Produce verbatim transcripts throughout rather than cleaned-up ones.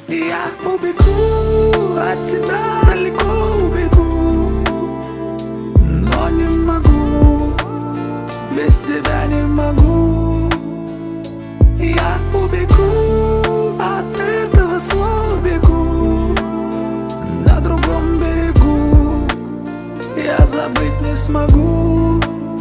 Я убегу от тебя, далеко убегу, но не могу, без тебя не могу. Я убегу от этого слова, бегу на другом берегу, я забыть не смогу.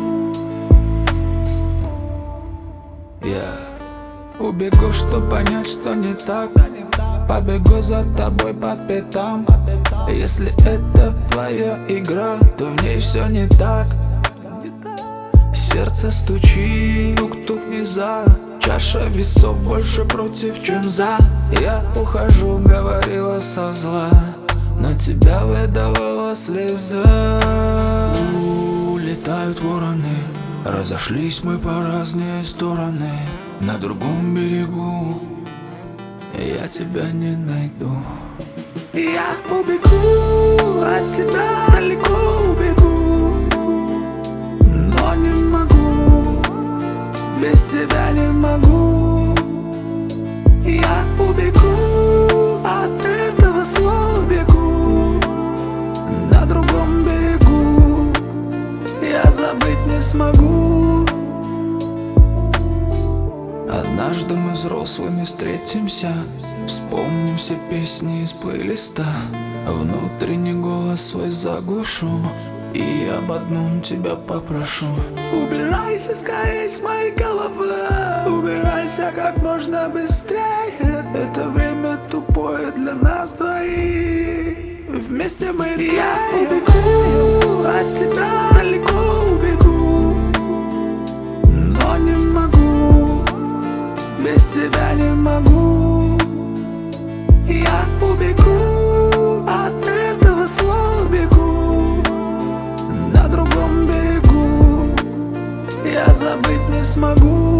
Я убегу, чтоб понять, что не так. Побегу за тобой по пятам. Если это твоя игра, то в ней все не так. Сердце стучит, тук-тук не за. Чаша весов больше против, чем за. Я ухожу, говорила со зла, но тебя выдавала слеза. Улетают вороны, разошлись мы по разные стороны. На другом берегу я тебя не найду. Я убегу от тебя, далеко убегу, но не могу, без тебя не могу. Я убегу от этого слова, бегу на другом берегу, я забыть не смогу. Однажды мы взрослыми встретимся, вспомним все песни из плейлиста. Внутренний голос свой заглушу и об одном тебя попрошу. Убирайся скорее с моей головы, убирайся как можно быстрее. Это время тупое для нас двоих, вместе мы втроем. Я убегу от тебя, далеко убегу, но не могу, без тебя не могу. Я убегу от этого слова, бегу на другом берегу, я забыть не смогу.